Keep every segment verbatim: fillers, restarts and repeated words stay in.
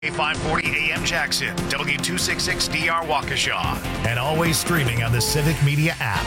five forty A M Jackson, W two sixty-six D R Waukesha, and always streaming on the Civic Media app.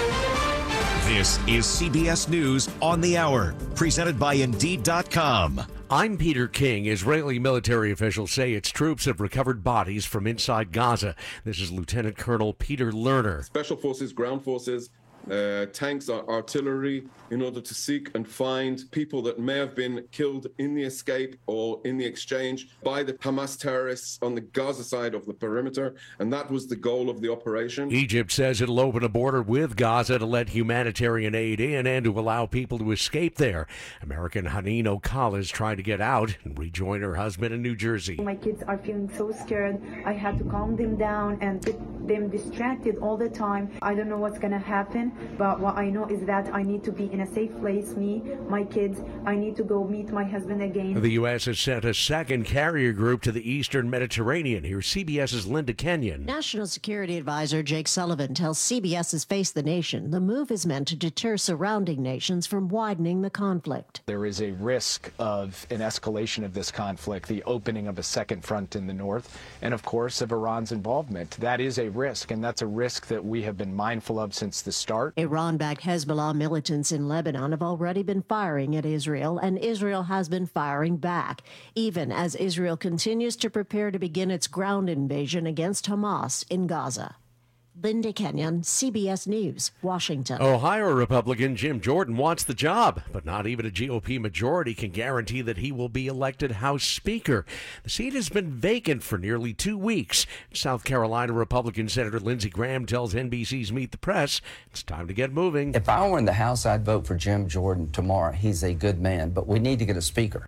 This is C B S News on the Hour, presented by Indeed dot com. I'm Peter King. Israeli military officials say its troops have recovered bodies from inside Gaza. This is Lieutenant Colonel Peter Lerner. Special forces, ground forces, uh, tanks, artillery, in order to seek and find people that may have been killed in the escape or in the exchange by the Hamas terrorists on the Gaza side of the perimeter, and that was the goal of the operation. Egypt says it'll open a border with Gaza to let humanitarian aid in and to allow people to escape there. American Haneen Okala is trying to get out and rejoin her husband in New Jersey. My kids are feeling so scared. I had to calm them down and get them distracted all the time. I don't know what's going to happen, but what I know is that I need to be in a safe place, me, my kids. I need to go meet my husband again. The U S has sent a second carrier group to the eastern Mediterranean. Here's CBS's Linda Kenyon. National Security Advisor Jake Sullivan tells CBS's Face the Nation the move is meant to deter surrounding nations from widening the conflict. There is a risk of an escalation of this conflict, the opening of a second front in the north, and of course of Iran's involvement. That is a risk, and that's a risk that we have been mindful of since the start. Iran-backed Hezbollah militants in Lebanon have already been firing at Israel, and Israel has been firing back, even as Israel continues to prepare to begin its ground invasion against Hamas in Gaza. Linda Kenyon, C B S News, Washington. Ohio Republican Jim Jordan wants the job, but not even a G O P majority can guarantee that he will be elected House Speaker. The seat has been vacant for nearly two weeks. South Carolina Republican Senator Lindsey Graham tells N B C's Meet the Press it's time to get moving. If I were in the House, I'd vote for Jim Jordan tomorrow. He's a good man, but we need to get a speaker.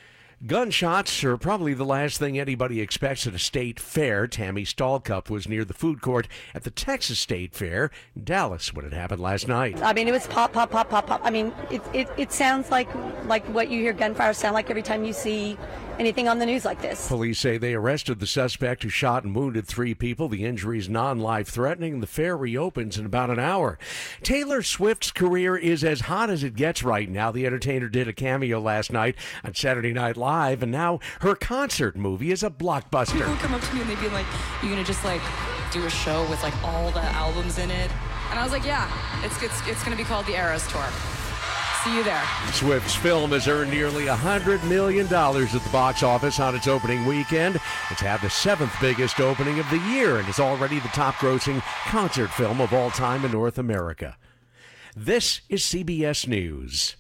Gunshots are probably the last thing anybody expects at a state fair. Tammy Stallcup was near the food court at the Texas State Fair in Dallas when it happened last night. I mean, it was pop, pop, pop, pop, pop. I mean, it it, it sounds like like what you hear gunfire sound like every time you see anything on the news like this. Police say they arrested the suspect who shot and wounded three people. The injury is non-life-threatening. The fair reopens in about an hour. Taylor Swift's career is as hot as it gets right now. The entertainer did a cameo last night on Saturday Night Live, and now her concert movie is a blockbuster. People would come up to me and they'd be like, "You're gonna just like do a show with like all the albums in it?" And I was like, "Yeah, it's it's, it's gonna be called the Eras Tour. See you there." Swift's film has earned nearly one hundred million dollars at the box office on its opening weekend. It's had the seventh biggest opening of the year and is already the top-grossing concert film of all time in North America. This is C B S News.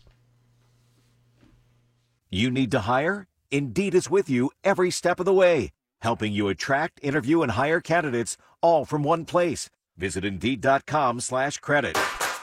You need to hire? Indeed is with you every step of the way, helping you attract, interview, and hire candidates all from one place. Visit Indeed dot com slash credit.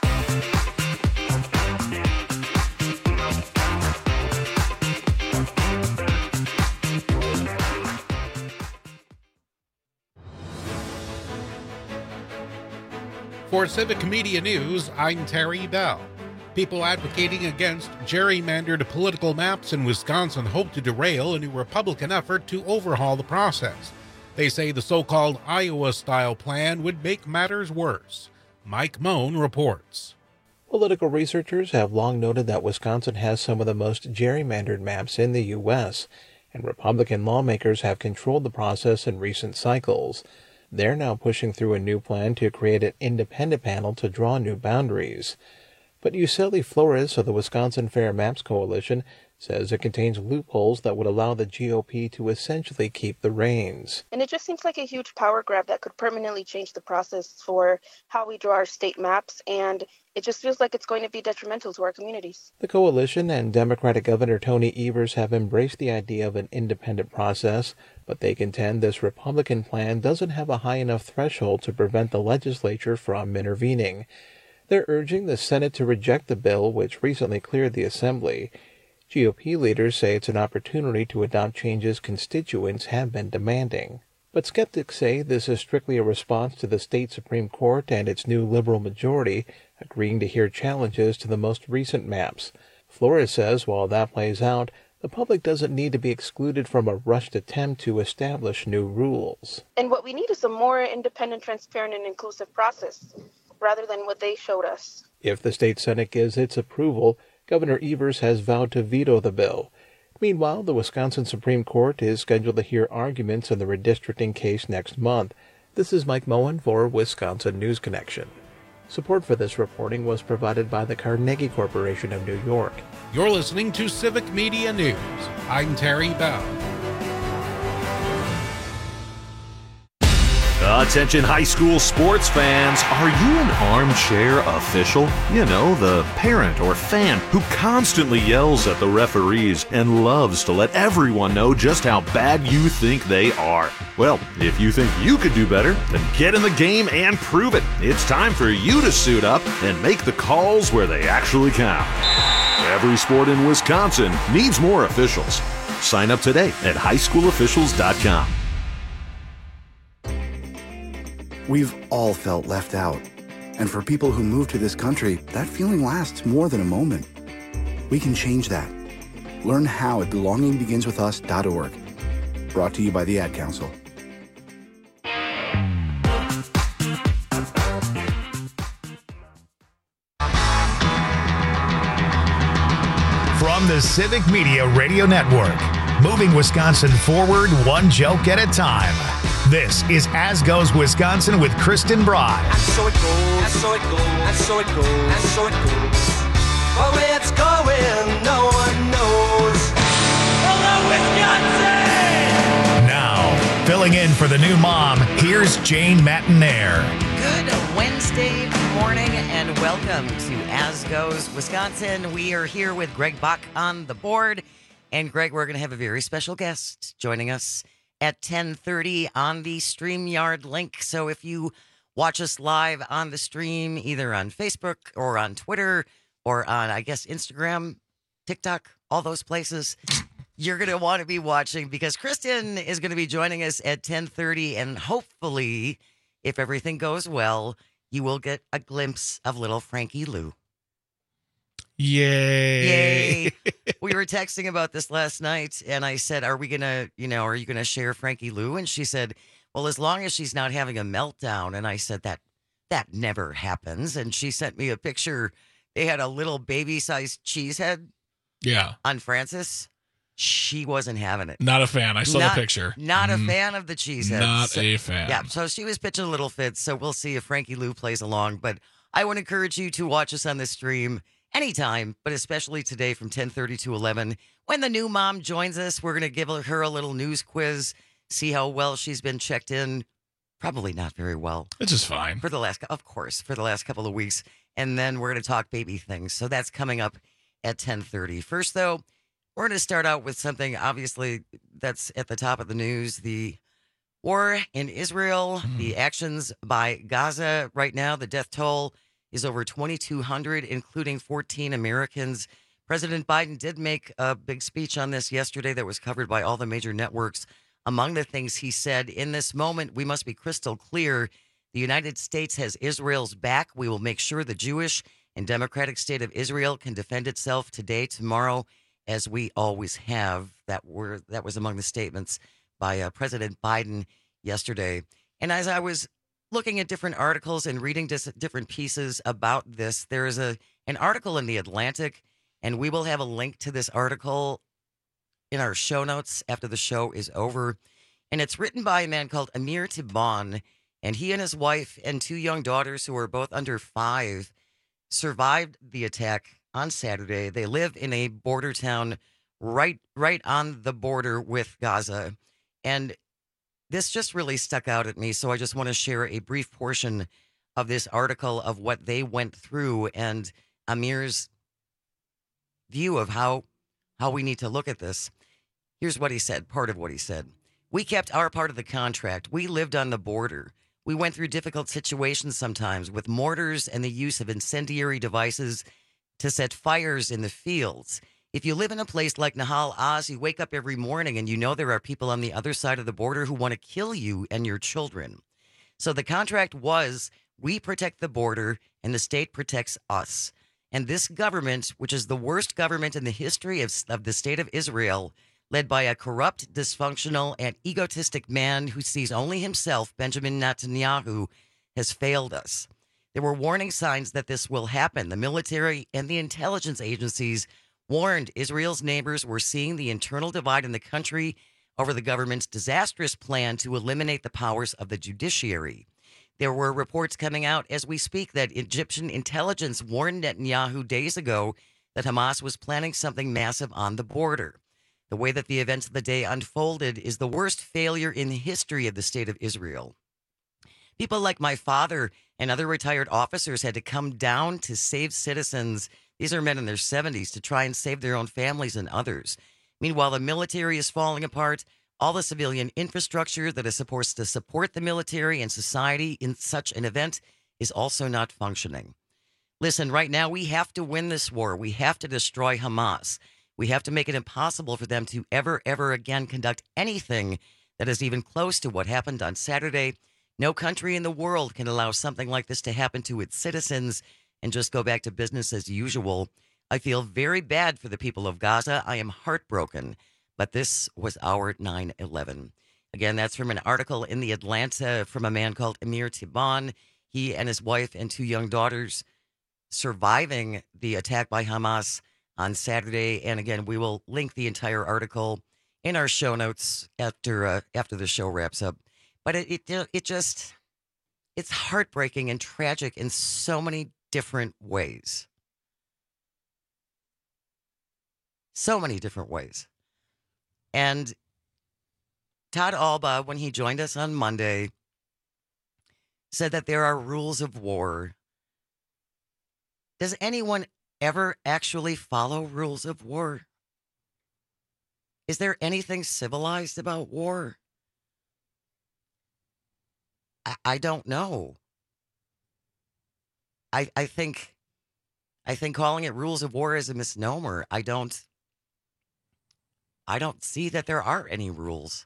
For Civic Media News, I'm Terry Bell. People advocating against gerrymandered political maps in Wisconsin hope to derail a new Republican effort to overhaul the process. They say the so-called Iowa-style plan would make matters worse. Mike Moan reports. Political researchers have long noted that Wisconsin has some of the most gerrymandered maps in the U S, and Republican lawmakers have controlled the process in recent cycles. They're now pushing through a new plan to create an independent panel to draw new boundaries. But Yuseli Flores of the Wisconsin Fair Maps Coalition says it contains loopholes that would allow the G O P to essentially keep the reins. And it just seems like a huge power grab that could permanently change the process for how we draw our state maps, and it just feels like it's going to be detrimental to our communities. The coalition and Democratic Governor Tony Evers have embraced the idea of an independent process, but they contend this Republican plan doesn't have a high enough threshold to prevent the legislature from intervening. They're urging the Senate to reject the bill, which recently cleared the Assembly. G O P leaders say it's an opportunity to adopt changes constituents have been demanding. But skeptics say this is strictly a response to the state Supreme Court and its new liberal majority agreeing to hear challenges to the most recent maps. Flores says while that plays out, the public doesn't need to be excluded from a rushed attempt to establish new rules. And what we need is a more independent, transparent, and inclusive process, rather than what they showed us. If the state Senate gives its approval, Governor Evers has vowed to veto the bill. Meanwhile, the Wisconsin Supreme Court is scheduled to hear arguments in the redistricting case next month. This is Mike Moen for Wisconsin News Connection. Support for this reporting was provided by the Carnegie Corporation of New York. You're listening to Civic Media News. I'm Terry Bell. Attention high school sports fans, are you an armchair official? You know, the parent or fan who constantly yells at the referees and loves to let everyone know just how bad you think they are. Well, if you think you could do better, then get in the game and prove it. It's time for you to suit up and make the calls where they actually count. Every sport in Wisconsin needs more officials. Sign up today at high school officials dot com. We've all felt left out. And for people who move to this country, that feeling lasts more than a moment. We can change that. Learn how at belonging begins with us dot org. Brought to you by the Ad Council. From the Civic Media Radio Network, moving Wisconsin forward one joke at a time. This is As Goes Wisconsin with Kristen Bride. And so it goes, and so it goes, and so it goes, and so it goes. But where it's going, no one knows. Hello, Wisconsin! Now, filling in for the new mom, here's Jane Matinaire. Good Wednesday morning and welcome to As Goes Wisconsin. We are here with Greg Bach on the board. And Greg, we're going to have a very special guest joining us at ten thirty on the StreamYard link. So if you watch us live on the stream, either on Facebook or on Twitter or on, I guess, Instagram, TikTok, all those places, you're going to want to be watching because Kristen is going to be joining us at ten thirty. And hopefully, if everything goes well, you will get a glimpse of little Frankie Lou. Yay. Yay. We were texting about this last night, and I said, are we going to, you know, are you going to share Frankie Lou? And she said, well, as long as she's not having a meltdown. And I said, that that never happens. And she sent me a picture. They had a little baby-sized cheese head yeah. on Francis. She wasn't having it. Not a fan. I saw not, the picture. Not mm. a fan of the cheese head. Not so, a fan. Yeah, so she was pitching a little fit. So we'll see if Frankie Lou plays along. But I would encourage you to watch us on the stream anytime, but especially today from ten thirty to eleven. When the new mom joins us, we're going to give her a little news quiz, see how well she's been checked in. Probably not very well. It's just fine. For the last, of course, for the last couple of weeks. And then we're going to talk baby things. So that's coming up at ten thirty. First, though, we're going to start out with something, obviously, that's at the top of the news. The war in Israel, mm. the actions by Gaza right now, the death toll is over twenty-two hundred, including fourteen Americans. President Biden did make a big speech on this yesterday that was covered by all the major networks. Among the things he said, in this moment, we must be crystal clear. The United States has Israel's back. We will make sure the Jewish and democratic state of Israel can defend itself today, tomorrow, as we always have. That were that was among the statements by uh, President Biden yesterday. And as I was looking at different articles and reading dis- different pieces about this, there is a an article in The Atlantic, and we will have a link to this article in our show notes after the show is over. And it's written by a man called Amir Tibon, and he and his wife and two young daughters, who are both under five, survived the attack on Saturday. They live in a border town right, right on the border with Gaza. And this just really stuck out at me, so I just want to share a brief portion of this article of what they went through and Amir's view of how how we need to look at this. Here's what he said, part of what he said. We kept our part of the contract. We lived on the border. We went through difficult situations sometimes with mortars and the use of incendiary devices to set fires in the fields. If you live in a place like Nahal Oz, you wake up every morning and you know there are people on the other side of the border who want to kill you and your children. So the contract was, we protect the border and the state protects us. And this government, which is the worst government in the history of, of the state of Israel, led by a corrupt, dysfunctional, and egotistic man who sees only himself, Benjamin Netanyahu, has failed us. There were warning signs that this will happen. The military and the intelligence agencies warned Israel's neighbors were seeing the internal divide in the country over the government's disastrous plan to eliminate the powers of the judiciary. There were reports coming out as we speak that Egyptian intelligence warned Netanyahu days ago that Hamas was planning something massive on the border. The way that the events of the day unfolded is the worst failure in the history of the state of Israel. People like my father and other retired officers had to come down to save citizens. These are men in their seventies to try and save their own families and others. Meanwhile, the military is falling apart. All the civilian infrastructure that is supposed to support the military and society in such an event is also not functioning. Listen, right now we have to win this war. We have to destroy Hamas. We have to make it impossible for them to ever, ever again conduct anything that is even close to what happened on Saturday. No country in the world can allow something like this to happen to its citizens and just go back to business as usual. I feel very bad for the people of Gaza. I am heartbroken. But this was our nine eleven. Again, that's from an article in the Atlanta from a man called Amir Tiban. He and his wife and two young daughters surviving the attack by Hamas on Saturday. And again, we will link the entire article in our show notes after uh, after the show wraps up. But it, it it just, it's heartbreaking and tragic in so many different ways. So many different ways. And Todd Alba, when he joined us on Monday, said that there are rules of war. Does anyone ever actually follow rules of war? Is there anything civilized about war? I, I don't know. I I think I think calling it rules of war is a misnomer. I don't I don't see that there are any rules.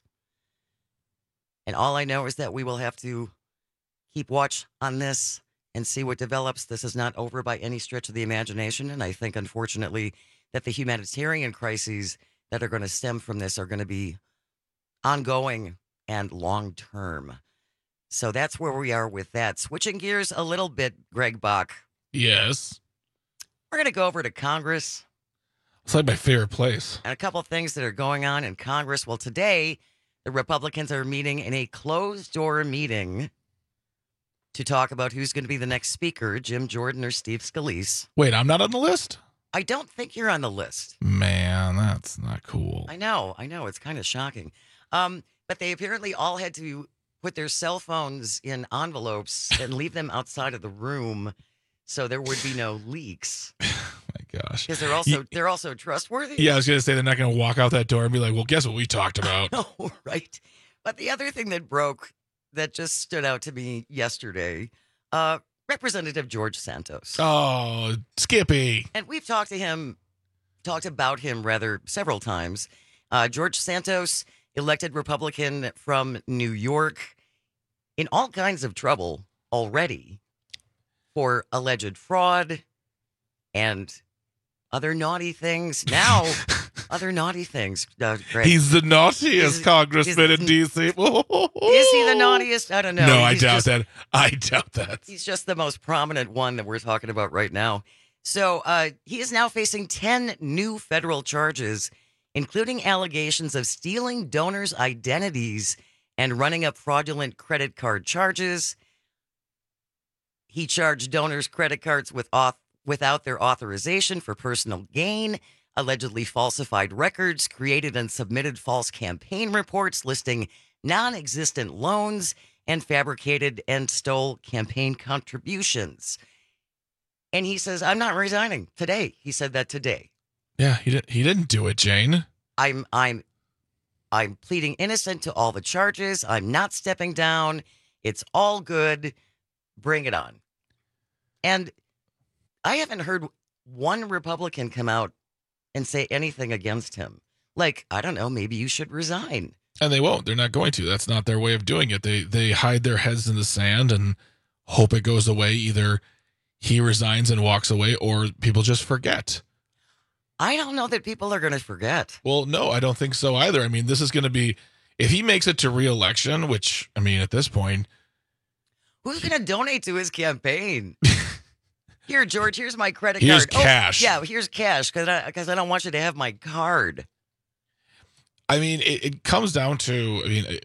And all I know is that we will have to keep watch on this and see what develops. This is not over by any stretch of the imagination. And I think, unfortunately, that the humanitarian crises that are going to stem from this are going to be ongoing and long-term. So that's where we are with that. Switching gears a little bit, Greg Bach. Yes. We're going to go over to Congress. It's like my favorite place. And a couple of things that are going on in Congress. Well, today, the Republicans are meeting in a closed-door meeting to talk about who's going to be the next speaker, Jim Jordan or Steve Scalise. Wait, I'm not on the list? I don't think you're on the list. Man, that's not cool. I know, I know. It's kind of shocking. Um, but they apparently all had to put their cell phones in envelopes and leave them outside of the room so there would be no leaks. My gosh. Because they're also, they're also trustworthy. Yeah, I was going to say they're not going to walk out that door and be like, well, guess what we talked about? Oh, right. But the other thing that broke that just stood out to me yesterday, uh, Representative George Santos. Oh, Skippy. And we've talked to him, talked about him rather several times. Uh, George Santos, elected Republican from New York, in all kinds of trouble already for alleged fraud and other naughty things. Now, other naughty things. Uh, he's the naughtiest is, congressman is, in D C. Is he the naughtiest? I don't know. No, I he's doubt just, that. I doubt that. He's just the most prominent one that we're talking about right now. So uh, he is now facing ten new federal charges, including allegations of stealing donors' identities and running up fraudulent credit card charges. He charged donors' credit cards with auth- without their authorization for personal gain, allegedly falsified records, created and submitted false campaign reports listing non-existent loans, and fabricated and stole campaign contributions. And he says, I'm not resigning today. He said that today. Yeah, he didn't he didn't do it, Jane. I'm I'm I'm pleading innocent to all the charges. I'm not stepping down. It's all good. Bring it on. And I haven't heard one Republican come out and say anything against him. Like, I don't know, maybe you should resign. And they won't. They're not going to. That's not their way of doing it. They they hide their heads in the sand and hope it goes away. Either he resigns and walks away or people just forget. I don't know that people are going to forget. Well, no, I don't think so either. I mean, this is going to be, if he makes it to re-election, which, I mean, at this point. Who's going to donate to his campaign? Here, George, here's my credit Here's card. cash. Oh, yeah, here's cash because I, cause I don't want you to have my card. I mean, it, it comes down to, I mean, it,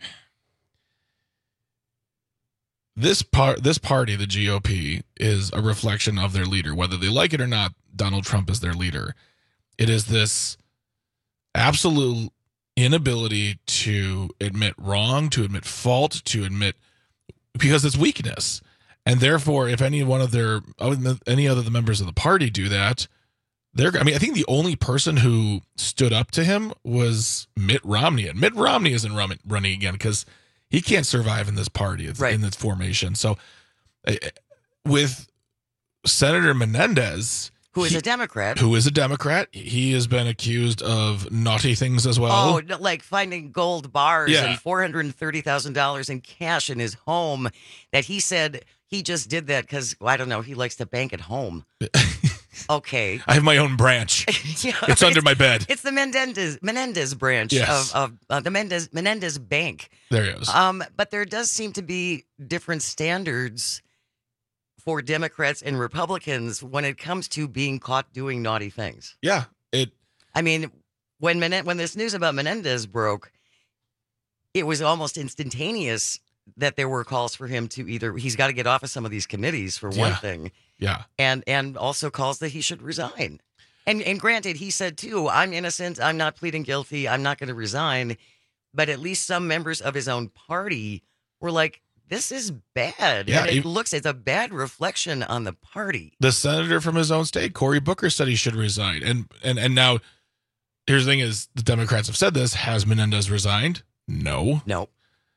this part, this party, the G O P, is a reflection of their leader. Whether they like it or not, Donald Trump is their leader. It is this absolute inability to admit wrong, to admit fault, to admit, because it's weakness. And therefore, if any one of their, any other the members of the party do that, they're, I mean, I think the only person who stood up to him was Mitt Romney. And Mitt Romney isn't run, running again because he can't survive in this party, right. in this formation. So uh, with Senator Menendez, who is he, a Democrat, who is a Democrat, he has been accused of naughty things as well. Oh, like finding gold bars yeah. and four hundred thirty thousand dollars in cash in his home that he said he just did that because, well, I don't know, he likes to bank at home. Okay. I have my own branch. yeah, it's, it's under my bed. It's the Menendez Menendez branch yes. of, of uh, the Menendez Menendez Bank. There he is. Um, but there does seem to be different standards for Democrats and Republicans when it comes to being caught doing naughty things. Yeah. It. I mean, when Men- when this news about Menendez broke, it was almost instantaneous that there were calls for him to either, he's got to get off of some of these committees for one yeah. thing. Yeah. And and also calls that he should resign. And and granted, he said too, I'm innocent, I'm not pleading guilty, I'm not going to resign. But at least some members of his own party were like, this is bad. Yeah, and it he, looks, it's a bad reflection on the party. The senator from his own state, Cory Booker, said he should resign. And and and now, here's the thing is, the Democrats have said this. Has Menendez resigned? No. No.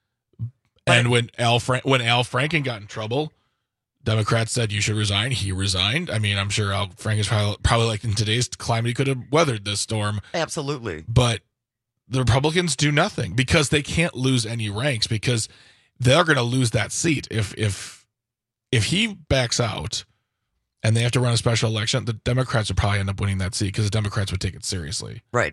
And when Al Frank, when Al Franken got in trouble, Democrats said you should resign. He resigned. I mean, I'm sure Al Franken is probably, probably like in today's climate, he could have weathered this storm. Absolutely. But the Republicans do nothing because they can't lose any ranks because they're going to lose that seat. If if if he backs out and they have to run a special election, the Democrats would probably end up winning that seat because the Democrats would take it seriously. Right.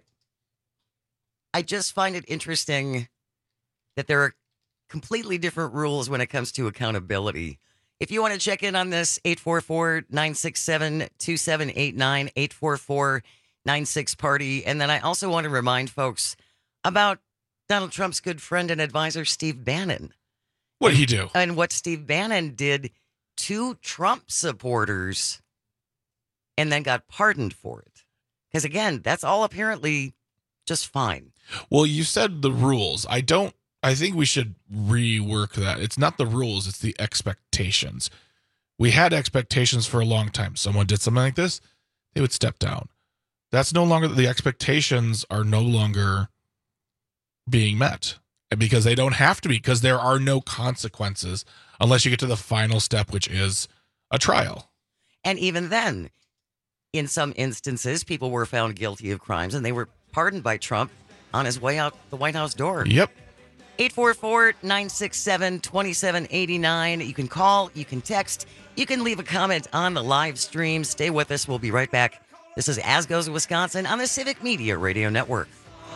I just find it interesting that there are completely different rules when it comes to accountability. If you want to check in on this, eight four four, nine six seven, two seven eight nine, eight four four, nine six party. And then I also want to remind folks about Donald Trump's good friend and advisor, Steve Bannon. What did he do? And what Steve Bannon did to Trump supporters and then got pardoned for it. Because again, that's all apparently just fine. Well, you said the rules. I don't I think we should rework that. It's not the rules, it's the expectations. We had expectations for a long time. Someone did something like this, they would step down. That's no longer, the expectations are no longer being met because they don't have to be, because there are no consequences unless you get to the final step, which is a trial. And even then, in some instances, people were found guilty of crimes and they were pardoned by Trump on his way out the White House door. Yep. eight four four, nine six seven, two seven eight nine. You can call, you can text, you can leave a comment on the live stream. Stay with us. We'll be right back. This is As Goes Wisconsin on the Civic Media Radio Network.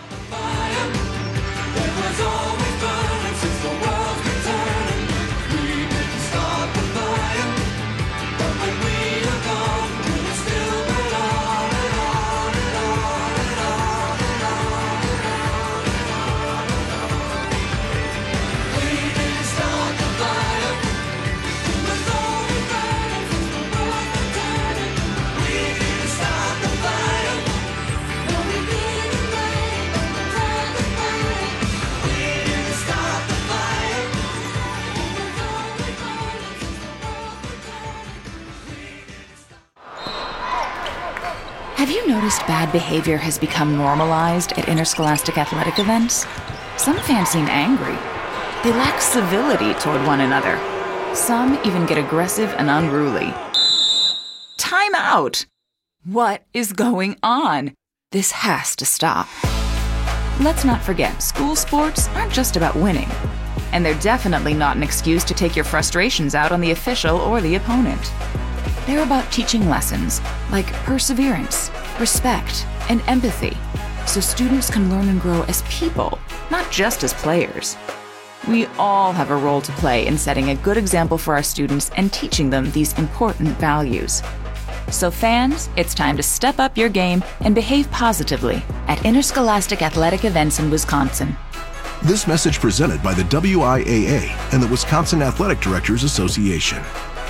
Have you noticed bad behavior has become normalized at interscholastic athletic events? Some fans seem angry. They lack civility toward one another. Some even get aggressive and unruly. Time out! What is going on? This has to stop. Let's not forget, school sports aren't just about winning. And they're definitely not an excuse to take your frustrations out on the official or the opponent. They're about teaching lessons like perseverance, respect, and empathy, so students can learn and grow as people, not just as players. We all have a role to play in setting a good example for our students and teaching them these important values. So fans, it's time to step up your game and behave positively at interscholastic athletic events in Wisconsin. This message presented by the W I A A and the Wisconsin Athletic Directors Association.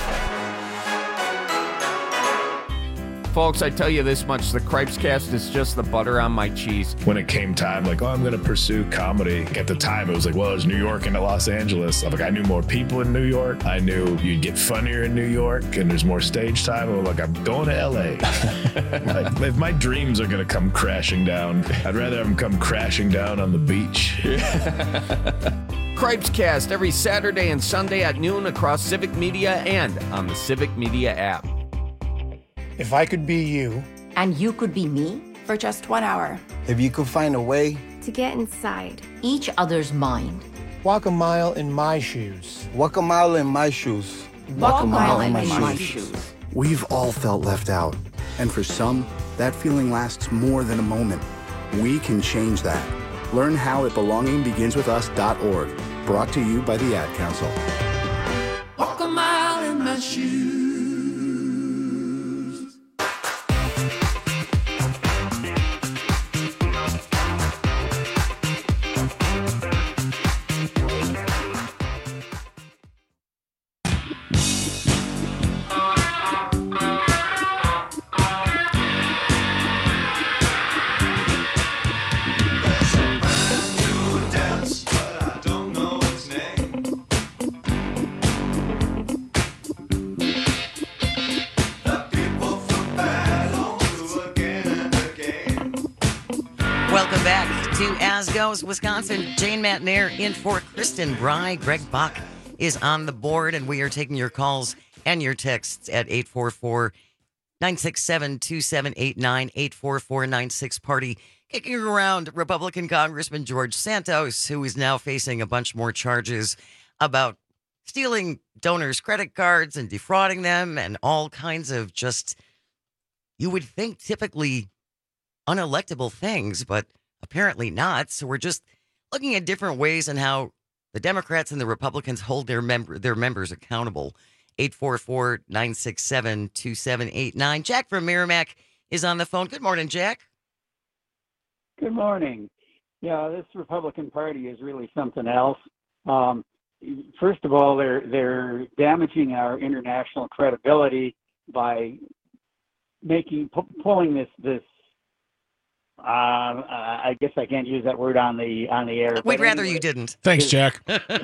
Folks, I tell you this much, the Cripescast is just the butter on my cheese. When it came time, like, oh, I'm going to pursue comedy. At the time, it was like, well, it's New York and Los Angeles. I'm like, I knew more people in New York. I knew you'd get funnier in New York and there's more stage time. I'm like, I'm going to L A. Like, if my dreams are going to come crashing down, I'd rather have them come crashing down on the beach. Cripescast every Saturday and Sunday at noon across Civic Media and on the Civic Media app. If I could be you. And you could be me? For just one hour. If you could find a way. To get inside. Each other's mind. Walk a mile in my shoes. Walk a mile in my shoes. Walk, Walk a mile, mile in my, my shoes. shoes. We've all felt left out. And for some, that feeling lasts more than a moment. We can change that. Learn how at belonging begins with us dot org. Brought to you by the Ad Council. Walk a mile in my shoes. As goes Wisconsin, Jane Matnair in for Kristen Bry. Greg Bach is on the board, and we are taking your calls and your texts at eight four four, nine six seven, two seven eight nine, eight four four nine six party. Kicking around Republican Congressman George Santos, who is now facing a bunch more charges about stealing donors' credit cards and defrauding them and all kinds of just, you would think, typically unelectable things, but apparently not. So we're just looking at different ways and how the Democrats and the Republicans hold their member their members accountable. eight four four, nine six seven, two seven eight nine. Jack from Merrimack is on the phone. Good morning, Jack. Good morning. Yeah, this Republican Party is really something else. Um, first of all, they're they're damaging our international credibility by making pu- pulling this this. Um, uh, I guess I can't use that word on the on the air. We'd rather anyway, you didn't. Thanks, Jack.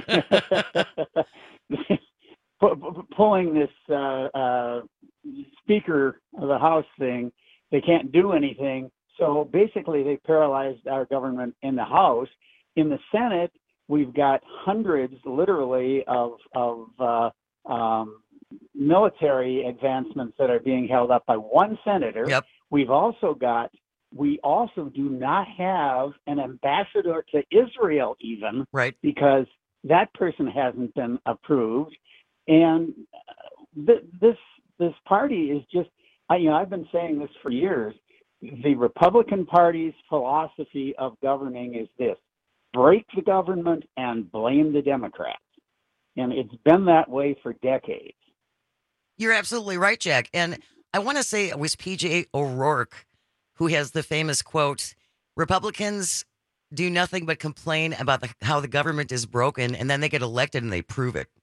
Pulling this uh, uh, Speaker of the House thing, they can't do anything. So basically, they paralyzed our government in the House. In the Senate, we've got hundreds, literally, of of uh, um, military advancements that are being held up by one senator. Yep. We've also got. We also do not have an ambassador to Israel even, right? Because that person hasn't been approved, and th- this this party is just. I, you know, I've been saying this for years. The Republican Party's philosophy of governing is this: break the government and blame the Democrats, and it's been that way for decades. You're absolutely right, Jack. And I want to say it was P J O'Rourke who has the famous quote, Republicans do nothing but complain about the, how the government is broken, and then they get elected and they prove it.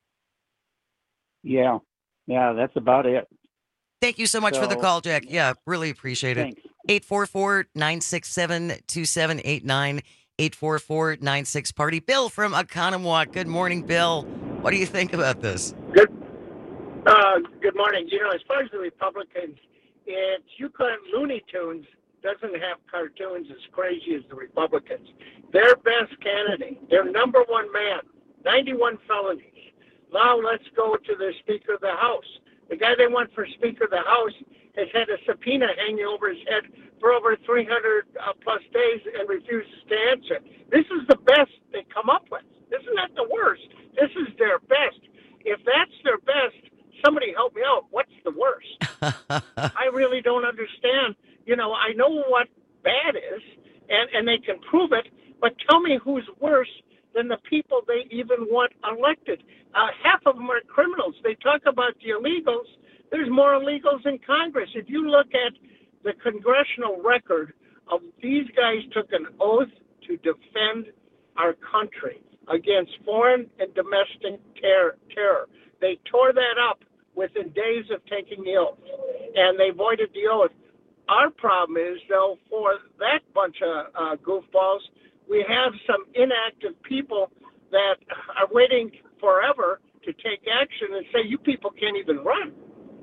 Yeah, yeah, that's about it. Thank you so much so, for the call, Jack. Yeah, really appreciate it. Thanks. eight four four, nine six seven, two seven eight nine, eight four four nine six party. Bill from Oconomowoc. Good morning, Bill. What do you think about this? Good uh, Good morning. You know, as far as the Republicans, it's you call it Looney Tunes doesn't have cartoons as crazy as the Republicans. Their best candidate, their number one man, ninety-one felonies. Now let's go to the Speaker of the House. The guy they want for Speaker of the House has had a subpoena hanging over his head for over three hundred uh, plus days and refuses to answer. This is the best they come up with. This is not the worst. This is their best. If that's their best, somebody help me out. What's the worst? I really don't understand. You know, I know what bad is, and, and they can prove it, but tell me who's worse than the people they even want elected. Uh, half of them are criminals. They talk about the illegals. There's more illegals in Congress. If you look at the congressional record of these guys took an oath to defend our country against foreign and domestic ter- terror. They tore that up within days of taking the oath, and they voided the oath. Our problem is, though, for that bunch of uh, goofballs, we have some inactive people that are waiting forever to take action and say, you people can't even run.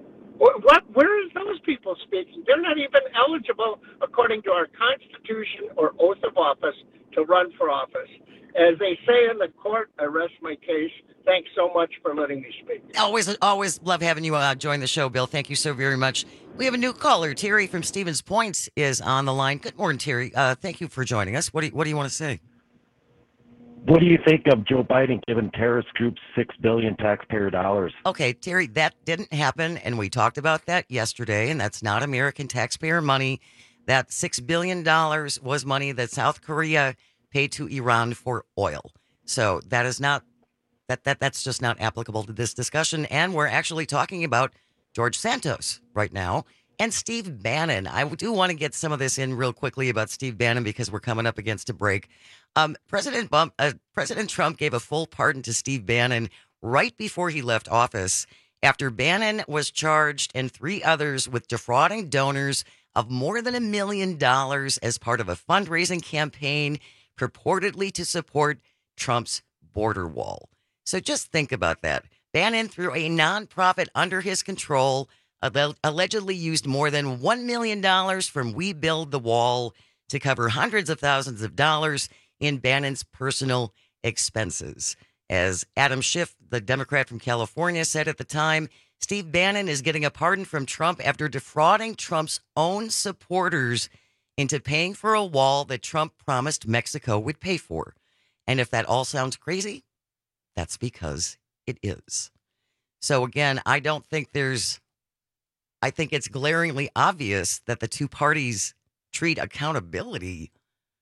What? Where is those people speaking? They're not even eligible, according to our Constitution or oath of office, to run for office. As they say in the court, I rest my case. Thanks so much for letting me speak. Always, always love having you uh, join the show, Bill. Thank you so very much. We have a new caller. Terry from Stevens Point is on the line. Good morning, Terry. Uh, thank you for joining us. What do you, what do you want to say? What do you think of Joe Biden giving terrorist groups six billion dollars taxpayer dollars? Okay, Terry, that didn't happen, and we talked about that yesterday, and that's not American taxpayer money. That six billion dollars was money that South Korea paid to Iran for oil. So that is not, that, that that's just not applicable to this discussion, and we're actually talking about George Santos right now and Steve Bannon. I do want to get some of this in real quickly about Steve Bannon because we're coming up against a break. Um, President Bump, uh, President Trump gave a full pardon to Steve Bannon right before he left office after Bannon was charged and three others with defrauding donors of more than a million dollars as part of a fundraising campaign purportedly to support Trump's border wall. So just think about that. Bannon, through a nonprofit under his control, allegedly used more than one million dollars from We Build the Wall to cover hundreds of thousands of dollars in Bannon's personal expenses. As Adam Schiff, the Democrat from California, said at the time, Steve Bannon is getting a pardon from Trump after defrauding Trump's own supporters into paying for a wall that Trump promised Mexico would pay for. And if that all sounds crazy, that's because it is. So again, I don't think there's, I think it's glaringly obvious that the two parties treat accountability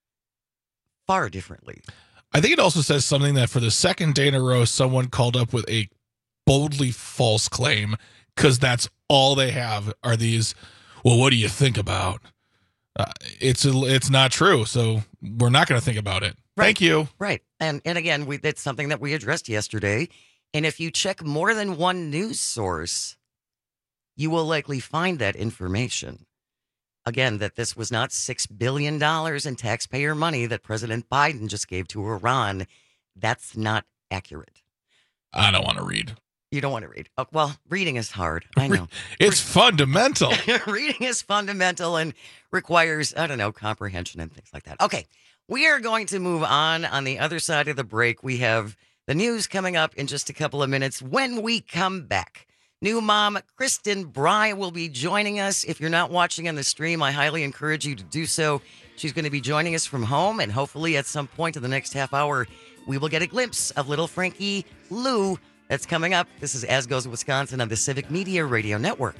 far differently. I think it also says something that for the second day in a row, someone called up with a boldly false claim, because that's all they have are these, well, what do you think about? Uh, it's a, it's not true, so we're not going to think about it. Right. Thank you. Right. And and again, we that's something that we addressed yesterday. And if you check more than one news source, you will likely find that information. Again, that this was not six billion dollars in taxpayer money that President Biden just gave to Iran. That's not accurate. I don't want to read. You don't want to read. Oh, well, reading is hard. I know. It's fundamental. Reading is fundamental and requires, I don't know, comprehension and things like that. Okay, we are going to move on. On the other side of the break, we have the news coming up in just a couple of minutes. When we come back, new mom Kristen Bry will be joining us. If you're not watching on the stream, I highly encourage you to do so. She's going to be joining us from home, and hopefully at some point in the next half hour, we will get a glimpse of little Frankie Lou. That's coming up. This is As Goes Wisconsin on the Civic Media Radio Network.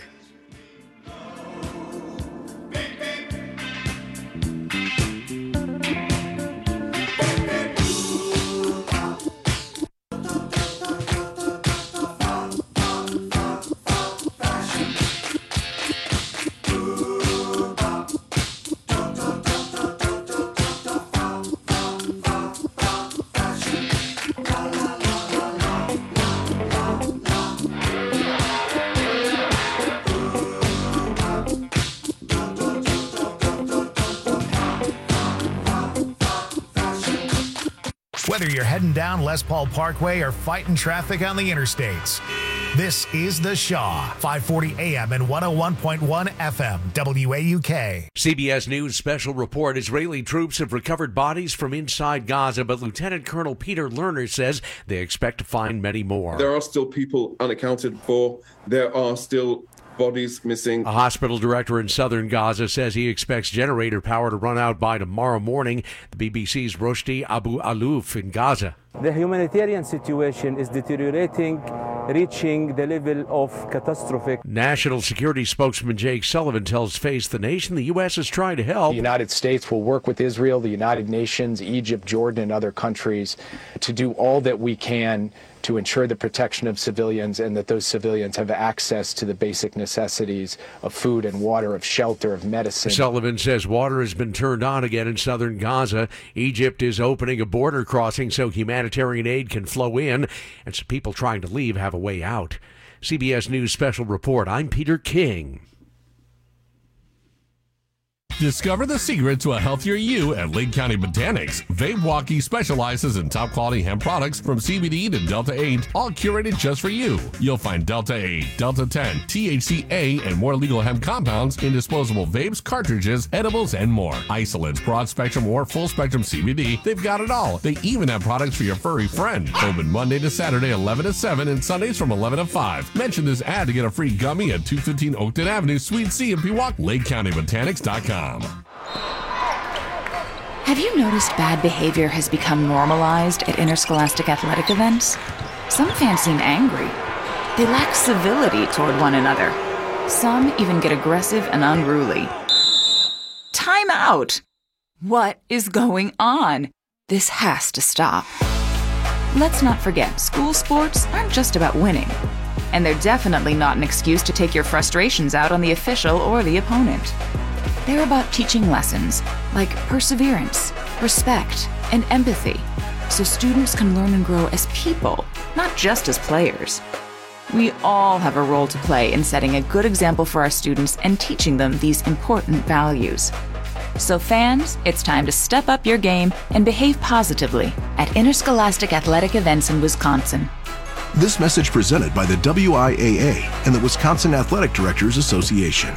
Whether you're heading down Les Paul Parkway or fighting traffic on the interstates, this is The Shaw, five forty A M and one oh one point one F M, W A U K. C B S News special report. Israeli troops have recovered bodies from inside Gaza, but Lieutenant Colonel Peter Lerner says they expect to find many more. There are still people unaccounted for. There are still bodies missing. A hospital director in southern Gaza says he expects generator power to run out by tomorrow morning. The B B C's Roshdi Abu Alouf in Gaza. The humanitarian situation is deteriorating reaching the level of catastrophic. National Security spokesman Jake Sullivan tells Face the Nation the U S is trying to help. The United States will work with Israel, the United Nations, Egypt, Jordan, and other countries to do all that we can to ensure the protection of civilians and that those civilians have access to the basic necessities of food and water, of shelter, of medicine. Sullivan says water has been turned on again in southern Gaza. Egypt is opening a border crossing so humanitarian aid can flow in, and some people trying to leave have a way out. C B S News Special Report. I'm Peter King. Discover the secret to a healthier you at Lake County Botanics. Vape Walkie specializes in top quality hemp products from C B D to Delta eight, all curated just for you. You'll find Delta eight, Delta ten, T H C A, and more legal hemp compounds in disposable vapes, cartridges, edibles, and more. Isolates, broad spectrum, or full spectrum C B D, they've got it all. They even have products for your furry friend. Open Monday to Saturday, eleven to seven, and Sundays from eleven to five. Mention this ad to get a free gummy at two fifteen Oakton Avenue, Suite C in Pewaukee. Lake County Botanics dot com. Have you noticed bad behavior has become normalized at interscholastic athletic events? Some fans seem angry. They lack civility toward one another. Some even get aggressive and unruly. Time out! What is going on? This has to stop. Let's not forget, school sports aren't just about winning. And they're definitely not an excuse to take your frustrations out on the official or the opponent. They're about teaching lessons like perseverance, respect, and empathy, so students can learn and grow as people, not just as players. We all have a role to play in setting a good example for our students and teaching them these important values. So fans, it's time to step up your game and behave positively at interscholastic athletic events in Wisconsin. This message presented by the W I A A and the Wisconsin Athletic Directors Association.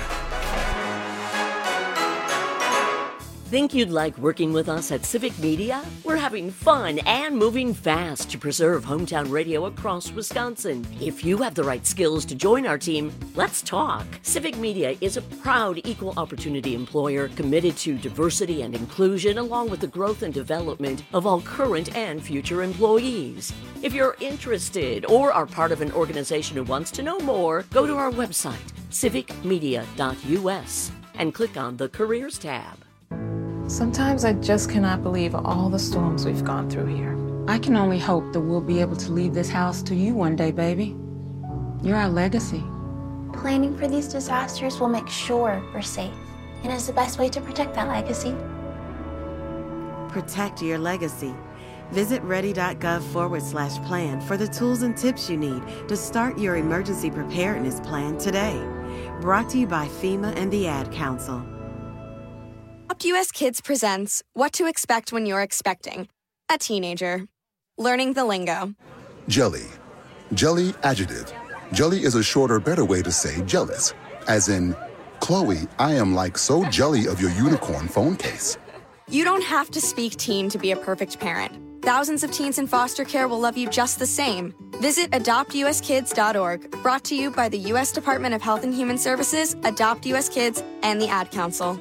Think you'd like working with us at Civic Media? We're having fun and moving fast to preserve hometown radio across Wisconsin. If you have the right skills to join our team, let's talk. Civic Media is a proud equal opportunity employer committed to diversity and inclusion along with the growth and development of all current and future employees. If you're interested or are part of an organization who wants to know more, go to our website, civic media dot U S, and click on the Careers tab. Sometimes I just cannot believe all the storms we've gone through here. I can only hope that we'll be able to leave this house to you one day, baby. You're our legacy. Planning for these disasters will make sure we're safe, and is the best way to protect that legacy. Protect your legacy. Visit ready.gov forward slash plan for the tools and tips you need to start your emergency preparedness plan today. Brought to you by FEMA and the Ad Council. Adopt U S Kids presents What to Expect When You're Expecting a Teenager. Learning the lingo. Jelly. Jelly adjective. Jelly is a shorter, better way to say jealous. As in, Chloe, I am like so jelly of your unicorn phone case. You don't have to speak teen to be a perfect parent. Thousands of teens in foster care will love you just the same. Visit adopt U S kids dot org. Brought to you by the U S Department of Health and Human Services, Adopt U S Kids, and the Ad Council.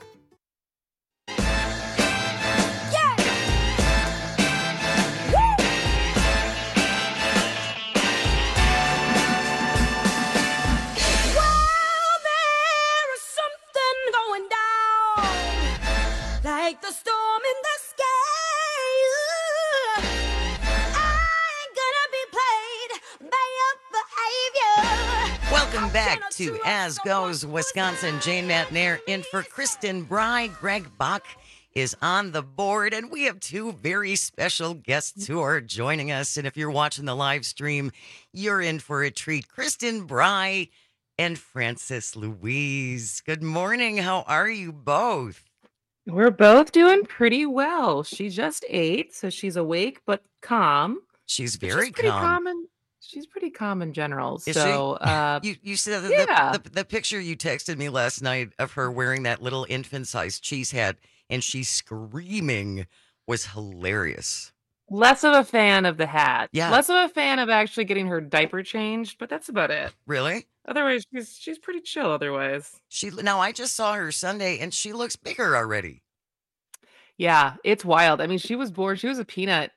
Like the storm in the sky, ooh, I ain't gonna be played by your behavior. Welcome back to As Goes Wisconsin. Jane Matnair in for Kristen Bry. Greg Bach is on the board, and we have two very special guests who are joining us. And if you're watching the live stream, you're in for a treat. Kristen Bry and Frances Louise. Good morning. How are you both? We're both doing pretty well. She just ate, so she's awake but calm. She's But very she's pretty calm. calm in, she's pretty calm in general. Is so she? uh You you said the, yeah. the, the the picture you texted me last night of her wearing that little infant-sized cheese hat and she's screaming was hilarious. less of a fan of the hat. Yeah. Less of a fan of actually getting her diaper changed, but that's about it. Really? Otherwise, she's she's pretty chill otherwise. She now I just saw her Sunday and she looks bigger already. Yeah, it's wild. I mean, she was born, she was a peanut at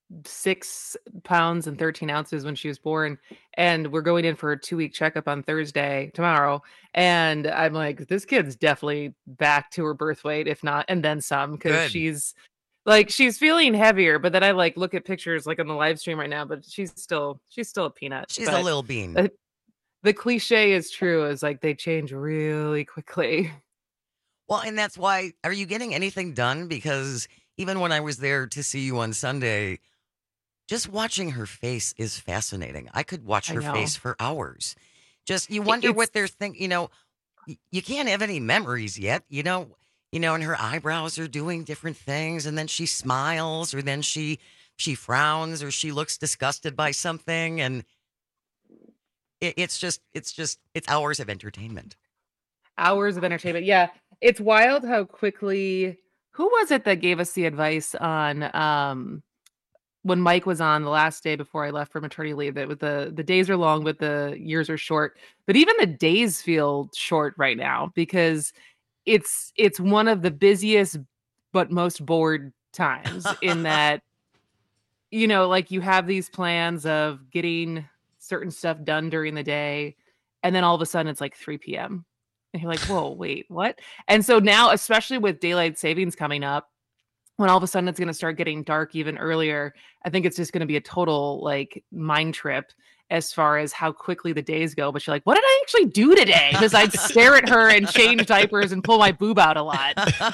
six pounds and thirteen ounces when she was born. And we're going in for a two week checkup on Thursday, tomorrow. And I'm like, this kid's definitely back to her birth weight, if not, and then some, because Good. she's like, she's feeling heavier. But then I like look at pictures like on the live stream right now, but she's still, she's still a peanut. She's a But little bean. The, the cliche is true, is like they change really quickly. Well, and that's why, are you getting anything done? Because even when I was there to see you on Sunday, just watching her face is fascinating. I could watch I her know. face for hours. Just, you wonder It's- what they're thinking. You know, y- you can't have any memories yet. You know, you know, and her eyebrows are doing different things, and then she smiles, or then she she frowns, or she looks disgusted by something, and it, it's just, it's just, it's hours of entertainment. Hours of entertainment. Yeah. It's wild how quickly, who was it that gave us the advice on um when Mike was on the last day before I left for maternity leave, that with the the days are long but the years are short. But even the days feel short right now, because it's it's one of the busiest but most bored times, in that, you know, like you have these plans of getting certain stuff done during the day, and then all of a sudden it's like three p.m. and you're like, whoa, wait, what? And so now, especially with daylight savings coming up, when all of a sudden it's going to start getting dark even earlier, I think it's just going to be a total like mind trip as far as how quickly the days go. But you're like, what did I actually do today besides stare at her and change diapers and pull my boob out a lot?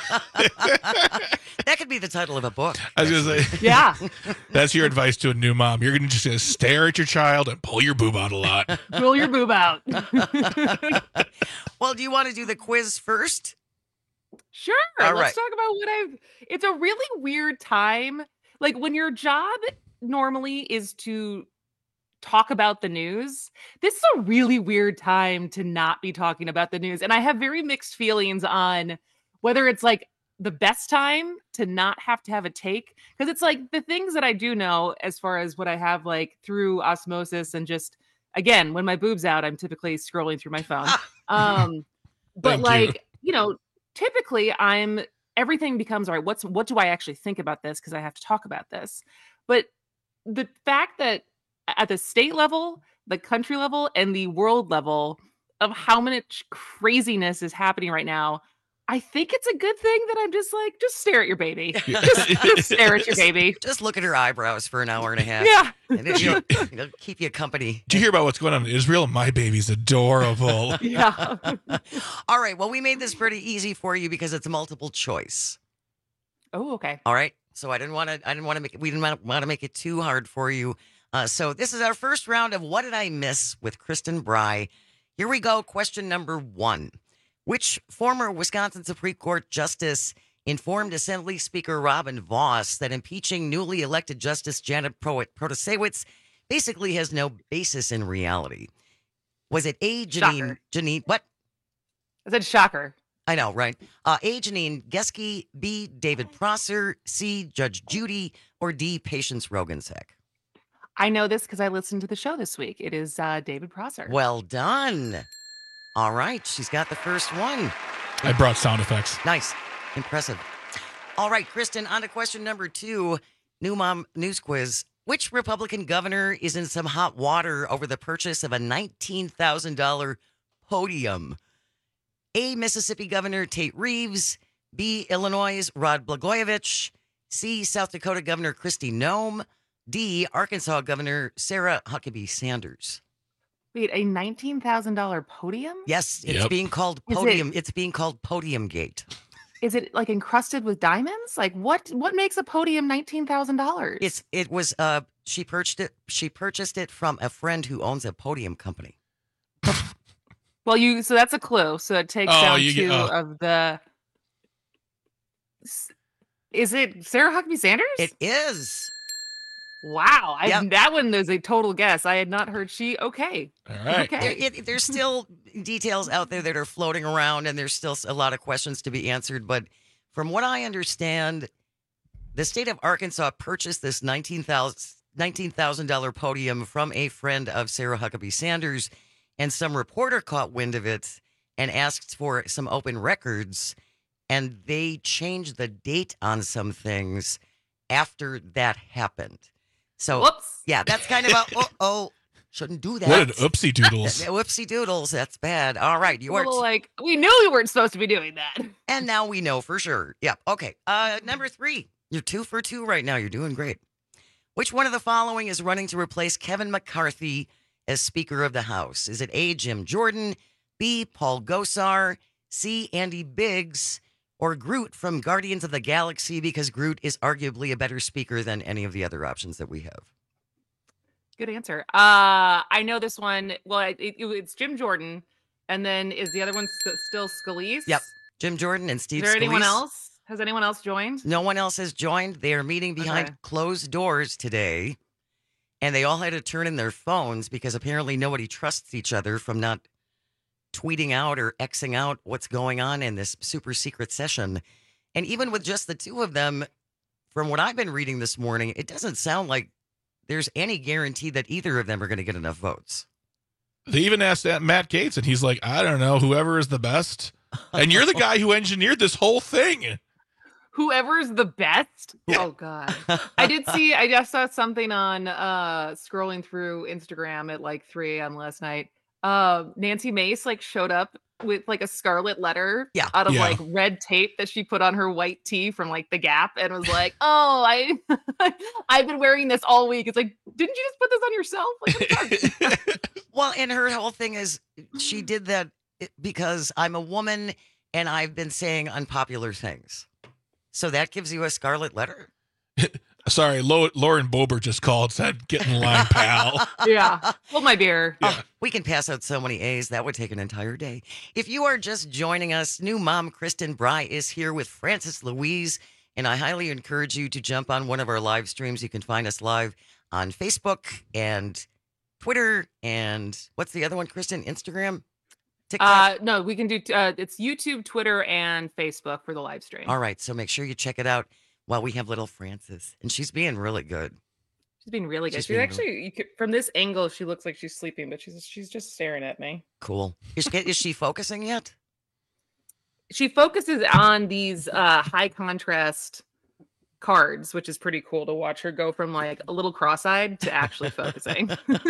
That could be the title of a book. I was going to say, Yeah. that's your advice to a new mom. You're going to just gonna stare at your child and pull your boob out a lot. Pull your boob out. Well, do you want to do the quiz first? Sure. All Let's right. talk about what I've. It's a really weird time. Like when your job normally is to talk about the news, this is a really weird time to not be talking about the news. And I have very mixed feelings on whether it's like the best time to not have to have a take. Because it's like the things that I do know, as far as what I have like through osmosis, and just, again, when my boob's out, I'm typically scrolling through my phone. Um, but Thank you. like, you know, typically I'm everything becomes all right. What's what do I actually think about this? Because I have to talk about this. But the fact that at the state level, the country level, and the world level of how much craziness is happening right now, I think it's a good thing that I'm just like, just stare at your baby. Just, just stare at your baby. Just look at her eyebrows for an hour and a half. Yeah. And it'll, it'll keep you company. Do you hear about what's going on in Israel? My baby's adorable. Yeah. All right. Well, we made this pretty easy for you because it's multiple choice. Oh, okay. All right. So I didn't want to. I didn't want to make. We didn't want to make it too hard for you. Uh, so this is our first round of What Did I Miss with Kristen Bry. Here we go. Question number one: which former Wisconsin Supreme Court justice informed Assembly Speaker Robin Voss that impeaching newly elected Justice Janet Pro- Protasewicz basically has no basis in reality? Was it A. Janine? Shocker. Janine? What? I said shocker. I know, right? Uh, A. Janine Geske, B. David Prosser, C. Judge Judy, or D. Patience Rogensek? I know this because I listened to the show this week. It is uh, David Prosser. Well done. All right, she's got the first one. I brought sound effects. Nice. Impressive. All right, Kristen, on to question number two. New Mom News Quiz. Which Republican governor is in some hot water over the purchase of a nineteen thousand dollars podium? A. Mississippi Governor Tate Reeves. B. Illinois' Rod Blagojevich. C. South Dakota Governor Kristi Noem. D. Arkansas Governor Sarah Huckabee Sanders. Wait, a nineteen thousand dollars podium? Yes, it's Yep. being called Is it- podium. It's being called Podium Gate. Is it like encrusted with diamonds? Like what what makes a podium nineteen thousand dollars? It's it was uh she purchased it she purchased it from a friend who owns a podium company. Well, you so that's a clue. So it takes Oh, down you two get- oh. of the. S- Is it Sarah Huckabee Sanders? It is. Wow, I, Yep. that one is a total guess. I had not heard she. Okay, All right. There, okay. it, there's still details out there that are floating around, and there's still a lot of questions to be answered. But from what I understand, the state of Arkansas purchased this nineteen thousand dollars podium from a friend of Sarah Huckabee Sanders, and some reporter caught wind of it and asked for some open records, and they changed the date on some things after that happened. So, Whoops. yeah, that's kind of a, oh, oh, shouldn't do that. What an oopsie doodles. Whoopsie doodles. That's bad. All right. You A are little like, we knew we weren't supposed to be doing that. And now we know for sure. Yeah. Okay. Uh, number three. You're two for two right now. You're doing great. Which one of the following is running to replace Kevin McCarthy as Speaker of the House? Is it A, Jim Jordan, B, Paul Gosar, C, Andy Biggs, or Groot from Guardians of the Galaxy, because Groot is arguably a better speaker than any of the other options that we have? Good answer. Uh, I know this one. Well, it, it, it's Jim Jordan, and then is the other one st- still Scalise? Yep. Jim Jordan and Steve Is there Scalise. anyone else? Has anyone else joined? No one else has joined. They are meeting behind Okay. closed doors today, and they all had to turn in their phones because apparently nobody trusts each other from not tweeting out or Xing out what's going on in this super secret session. And even with just the two of them, from what I've been reading this morning, it doesn't sound like there's any guarantee that either of them are going to get enough votes. They even asked that Matt Gaetz, and he's like, I don't know, whoever is the best. And you're the guy who engineered this whole thing. Whoever's the best. Yeah. Oh God. I did see, I just saw something on uh scrolling through Instagram at like three a.m. last night. Uh Nancy Mace like showed up with like a scarlet letter Yeah. out of Yeah. like red tape that she put on her white tee from like the Gap and was like, oh, I I've been wearing this all week. It's like, didn't you just put this on yourself? Like, Well, and her whole thing is she did that because I'm a woman and I've been saying unpopular things. So that gives you a scarlet letter? Sorry, Lo- Lauren Boebert just called, said, get in line, pal. yeah. Hold my beer. Oh, we can pass out so many A's. That would take an entire day. If you are just joining us, new mom Kristen Bry is here with Francis Louise, and I highly encourage you to jump on one of our live streams. You can find us live on Facebook and Twitter, and what's the other one, Kristen? Instagram? TikTok? Uh, no, we can do, uh, it's YouTube, Twitter, and Facebook for the live stream. All right, so make sure you check it out while we have little Francis, and she's being really good. She's being really good. She's She's, being actually, you could, from this angle, she looks like she's sleeping, but she's she's just staring at me. Cool. Is, is she focusing yet? She focuses on these uh, high contrast cards, which is pretty cool to watch her go from like a little cross-eyed to actually focusing.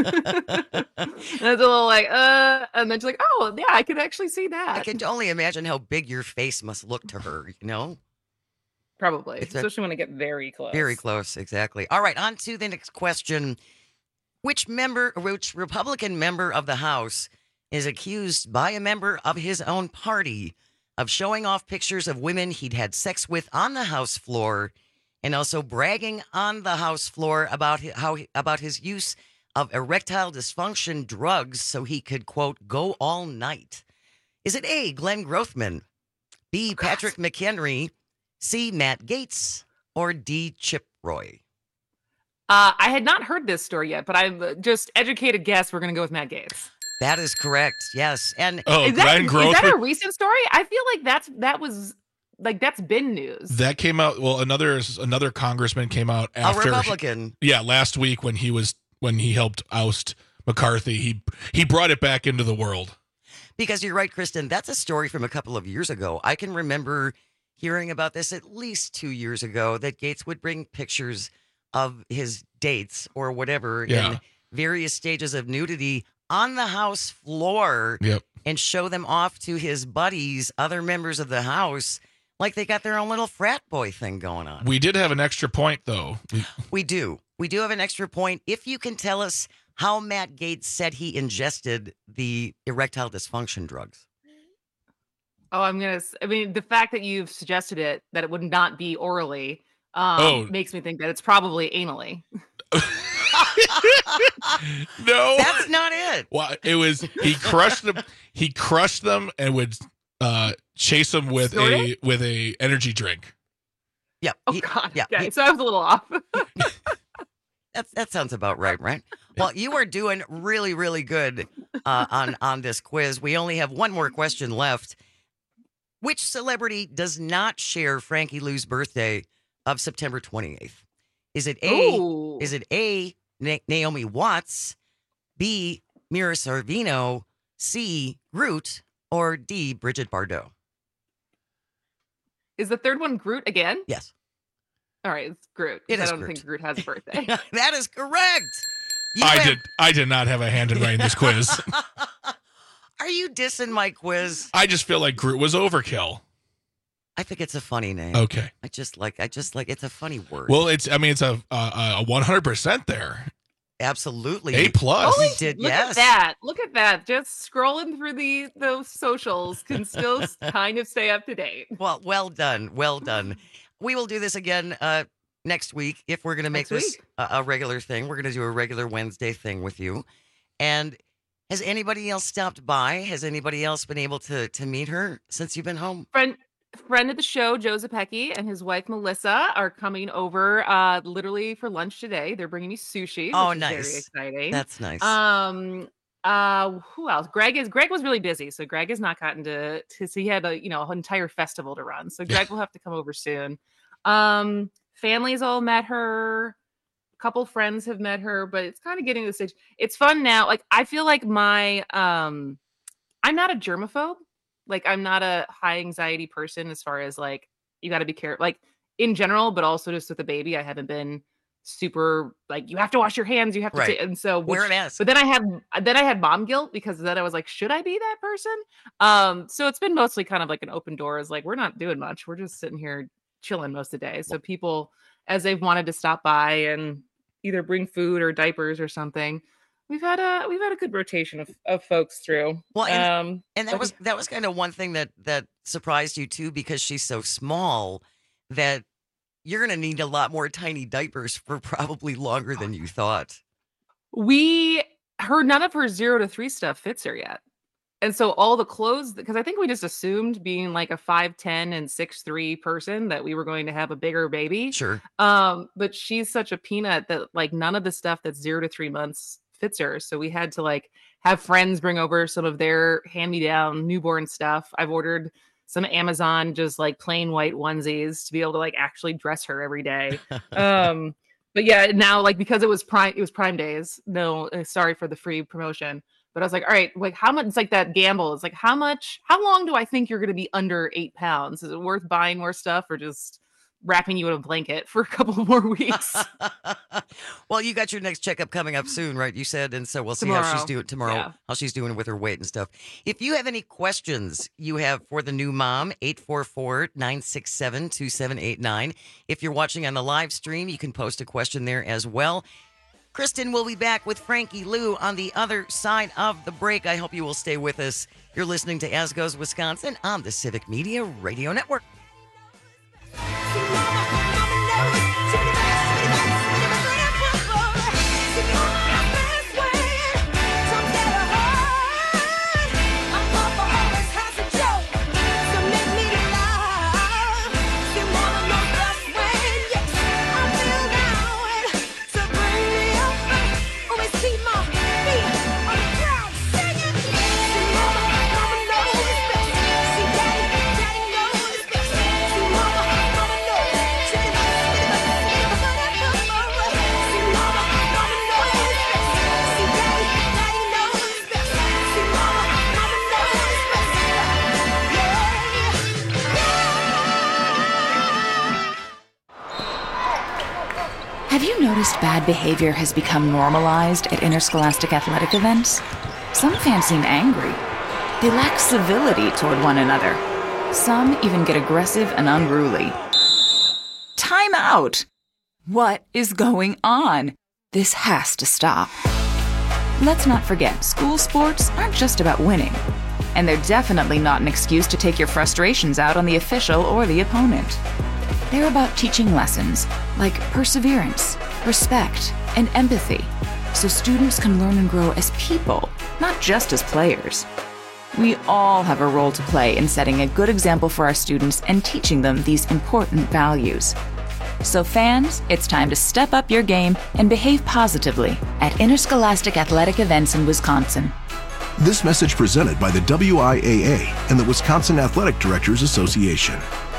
And it's a little like, uh, and then she's like, oh, yeah, I could actually see that. I can only imagine how big your face must look to her, you know? Probably, It's a- especially when I get very close. Very close, exactly. All right, on to the next question. Which member, which Republican member of the House is accused by a member of his own party of showing off pictures of women he'd had sex with on the House floor and also bragging on the House floor about hi- how he- about his use of erectile dysfunction drugs so he could, quote, go all night? Is it A, Glenn Grothman, B, Patrick McHenry, C, Matt Gaetz, or D, Chip Roy? Uh, I had not heard this story yet, but I've just educated guess. We're going to go with Matt Gaetz. That is correct. Yes. And Oh, is, that, Glenn is Grothman. that a recent story? I feel like that's that was like that's been news. That came out. Well, another another congressman came out a after. Republican. Yeah, last week when he was when he helped oust McCarthy, he he brought it back into the world. Because you're right, Kristen. That's a story from a couple of years ago. I can remember hearing about this at least two years ago, that Gaetz would bring pictures of his dates or whatever Yeah. in various stages of nudity on the House floor Yep. and show them off to his buddies, other members of the House, like they got their own little frat boy thing going on. We did have an extra point though. We- We do. We do have an extra point. If you can tell us how Matt Gaetz said he ingested the erectile dysfunction drugs. Oh, I'm gonna. s- I mean, the fact that you've suggested it that it would not be orally um, Oh. makes me think that it's probably anally. No, That's not it. well, it was he crushed them. He crushed them and would uh, chase them with Snort a with a energy drink. Yeah. Oh he- God. Yeah. Okay, he- so I was a little off. That's, that sounds about right, right? Well, you are doing really, really good uh, on on this quiz. We only have one more question left. Which celebrity does not share Frankie Lou's birthday of September twenty-eighth? Is it A? Ooh. Is it A, Na- Naomi Watts, B, Mira Sorvino, C, Groot, or D, Bridget Bardot? Is the third one Groot again? Yes. All right, it's Groot. It I is don't Groot. think Groot has a birthday. That is correct. You I have- did. I did not have a hand in writing this quiz. Are you dissing my quiz? I just feel like Groot was overkill. I think it's a funny name. Okay. I just like. I just like. It's a funny word. Well, it's. I mean, it's a a, a one hundred percent there. Absolutely. A plus. We did. Look yes. at that. Look at that. Just scrolling through the those socials can still kind of stay up to date. Well, well done. Well done. We will do this again uh, next week if we're going to make Next this a, a regular thing. We're going to do a regular Wednesday thing with you. And has anybody else stopped by? Has anybody else been able to to meet her since you've been home? Friend friend of the show, Joe Zapecki, and his wife Melissa are coming over uh literally for lunch today. They're bringing me sushi. Oh, which is nice. Very exciting. That's nice. Um uh who else? Greg is Greg was really busy, so Greg has not gotten to to see. He had a you know an entire festival to run. So Greg will have to come over soon. Um families all met her. A couple friends have met her, but it's kind of getting to the stage. It's fun now. Like I feel like my um I'm not a germaphobe. Like I'm not a high anxiety person as far as like you got to be careful like in general, but also just with the baby I haven't been super like you have to wash your hands, you have to Right. ta- and so Wear which- a mask. but then I had then I had mom guilt because then I was like, should I be that person? Um so it's been mostly kind of like an open door is like we're not doing much, we're just sitting here chilling most of the day. So people as they've wanted to stop by and either bring food or diapers or something, we've had a we've had a good rotation of, of folks through. Well, and, um and that but- was that was kind of one thing that that surprised you too, because she's so small that you're going to need a lot more tiny diapers for probably longer than you thought. we her none of her zero to three stuff fits her yet, and so all the clothes because I think we just assumed being like a five ten and six three person that we were going to have a bigger baby. Sure. Um, but she's such a peanut that like none of the stuff that's zero to three months fits her. So we had to like have friends bring over some of their hand-me-down newborn stuff. I've ordered some Amazon just like plain white onesies to be able to like actually dress her every day. um, but yeah, now like because it was prime, it was Prime Days. No, uh, sorry for the free promotion. But I was like, all right, like how much? It's like that gamble. It's like how much? How long do I think you're going to be under eight pounds? Is it worth buying more stuff or just wrapping you in a blanket for a couple more weeks? Well, you got your next checkup coming up soon, right? You said, and so we'll see how she's Tomorrow. doing tomorrow, Yeah. how she's doing with her weight and stuff. If you have any questions you have for the new mom, eight four four, nine six seven, two seven eight nine. If you're watching on the live stream, you can post a question there as well. Kristen will be back with Frankie Lou on the other side of the break. I hope you will stay with us. You're listening to As Goes Wisconsin on the Civic Media Radio Network. Have you noticed bad behavior has become normalized at interscholastic athletic events? Some fans seem angry. They lack civility toward one another. Some even get aggressive and unruly. Time out! What is going on? This has to stop. Let's not forget, school sports aren't just about winning. And they're definitely not an excuse to take your frustrations out on the official or the opponent. They're about teaching lessons like perseverance, respect, and empathy, so students can learn and grow as people, not just as players. We all have a role to play in setting a good example for our students and teaching them these important values. So fans, it's time to step up your game and behave positively at interscholastic athletic events in Wisconsin. This message presented by the W I A A and the Wisconsin Athletic Directors Association.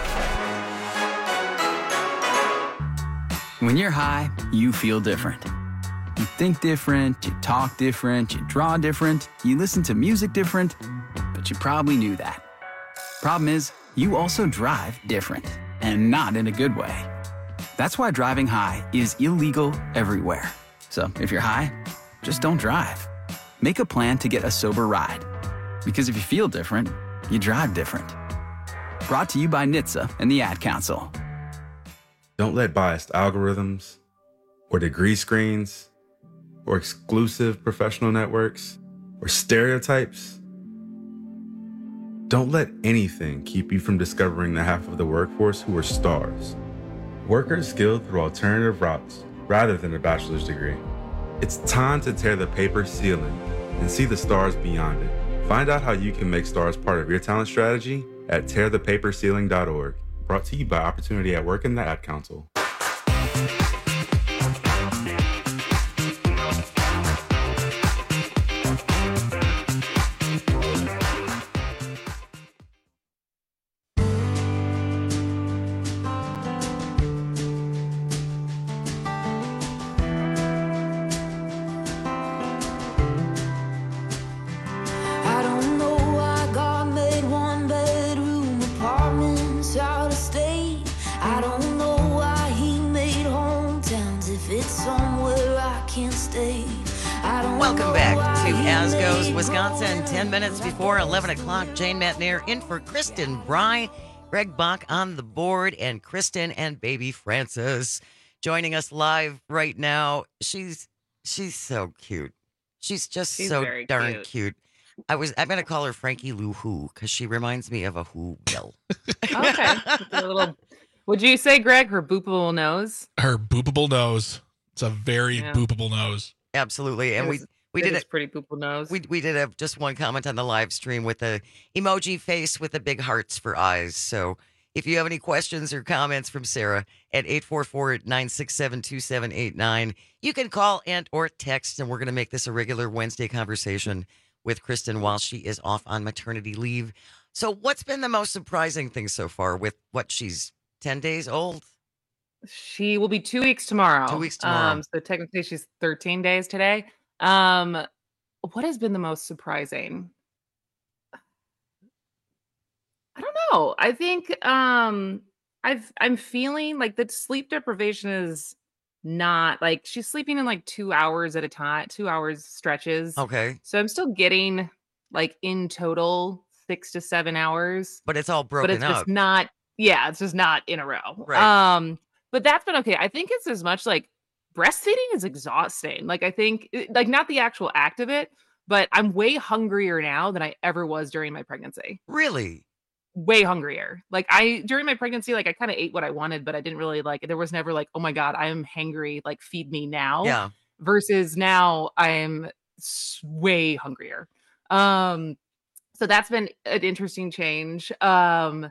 When you're high, you feel different. You think different, you talk different, you draw different, you listen to music different, but you probably knew that. Problem is, you also drive different, and not in a good way. That's why driving high is illegal everywhere. So if you're high, just don't drive. Make a plan to get a sober ride. Because if you feel different, you drive different. Brought to you by N H T S A and the Ad Council. Don't let biased algorithms or degree screens or exclusive professional networks or stereotypes. Don't let anything keep you from discovering the half of the workforce who are stars. Workers skilled through alternative routes rather than a bachelor's degree. It's time to tear the paper ceiling and see the stars beyond it. Find out how you can make stars part of your talent strategy at tear the paper ceiling dot org. Brought to you by Opportunity at Work and the Ad Council. Wisconsin, ten minutes before eleven o'clock. Jane Matnier in for Kristen Bry. Greg Bach on the board, and Kristen and baby Francis joining us live right now. She's she's so cute. She's just She's so very darn cute. cute. I was I'm gonna call her Frankie Lou Who because she reminds me of a Who Will. Okay. A little, would you say, Greg, her boopable nose? Her boopable nose. It's a very Yeah. boopable nose. Absolutely, and It we is- we it did is it. pretty boopable nose. We we did have just one comment on the live stream with a emoji face with the big hearts for eyes. So if you have any questions or comments from Sarah at eight four four, nine six seven, two seven eight nine, you can call and or text, and we're going to make this a regular Wednesday conversation with Kristen while she is off on maternity leave. So what's been the most surprising thing so far with what she's ten days old? She will be two weeks tomorrow. Two weeks tomorrow. Um, so technically she's thirteen days today. Um, what has been the most surprising? I don't know. I think um I've I'm feeling like the sleep deprivation is not like she's sleeping in like two hours at a time, two hours stretches. Okay. So I'm still getting like in total six to seven hours. But it's all But broken it's up. just not, yeah, it's just not in a row. Right. Um, but that's been okay. I think it's as much like breastfeeding is exhausting. Like I think it- like not the actual act of it, but I'm way hungrier now than I ever was during my pregnancy. Really? Way hungrier. Like I during my pregnancy, like I kind of ate what I wanted, but I didn't really like there was never like, oh my God, I am hangry, like feed me now. Yeah. Versus now I'm s- way hungrier. Um, so that's been an interesting change. Um,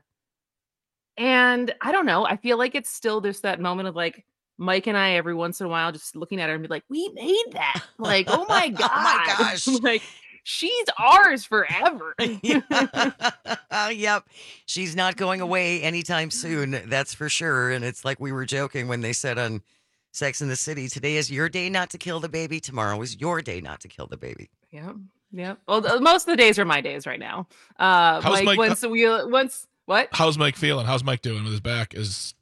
and I don't know, I feel like it's still just that moment of like Mike and I every once in a while just looking at her and be like, we made that. Like, oh my God. Oh my gosh. Like she's ours forever. Uh, yep. She's not going away anytime soon. That's for sure. And it's like we were joking when they said on Sex in the City, today is your day not to kill the baby. Tomorrow is your day not to kill the baby. Yep. Yep. Well, th- most of the days are my days right now. Uh, How's Mike, Mike- once we, once, what? How's Mike feeling? How's Mike doing with his back? Is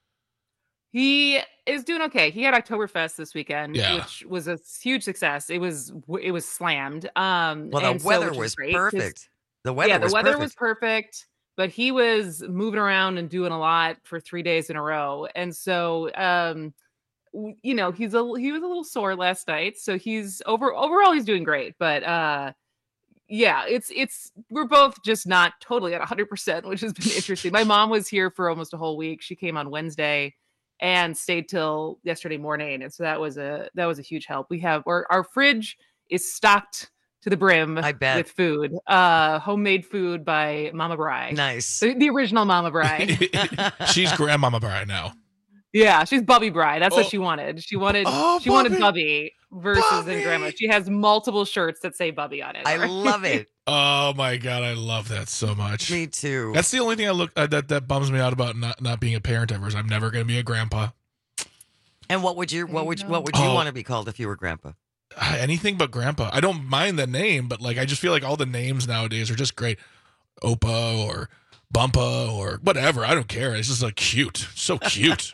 He is doing okay. He had Oktoberfest this weekend, Yeah. which was a huge success. It was, it was slammed. Um, Well, the and so- weather which is was great 'cause- perfect. The weather yeah, the was weather perfect. was perfect, but he was moving around and doing a lot for three days in a row. And so, um, w- you know, he's a he was a little sore last night. So he's over overall he's doing great, but uh, yeah, it's it's we're both just not totally at one hundred percent, which has been interesting. My mom was here for almost a whole week. She came on Wednesday and stayed till yesterday morning, and so that was a that was a huge help. We have our our fridge is stocked to the brim I bet. with food, uh, homemade food by Mama Bry. Nice. The, the original Mama Bry. she's Grandmama Bry now? Yeah, she's Bubby Bry. That's Oh. what she wanted. She wanted Oh, she wanted Bubby. Bubby versus than Grandma. She has multiple shirts that say Bubby on it. I love it. Oh my God, I love that so much. Me too. That's the only thing I look uh, that that bums me out about not, not being a parent ever. Is I'm never going to be a grandpa. And what would you what would you, what would you Oh. want to be called if you were grandpa? Uh, anything but grandpa. I don't mind the name, but like I just feel like all the names nowadays are just great. Opa or Bumpa or whatever. I don't care. It's just like cute. So cute.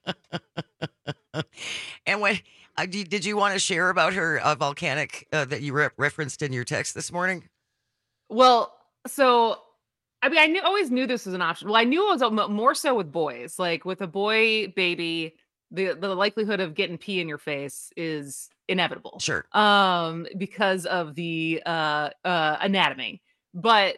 And when uh, did you want to share about her uh, volcanic uh, that you re- referenced in your text this morning? Well, so I mean, I knew always knew this was an option. Well, I knew it was more so with boys. Like with a boy baby, the the likelihood of getting pee in your face is inevitable. Sure. Um, because of the uh uh anatomy. But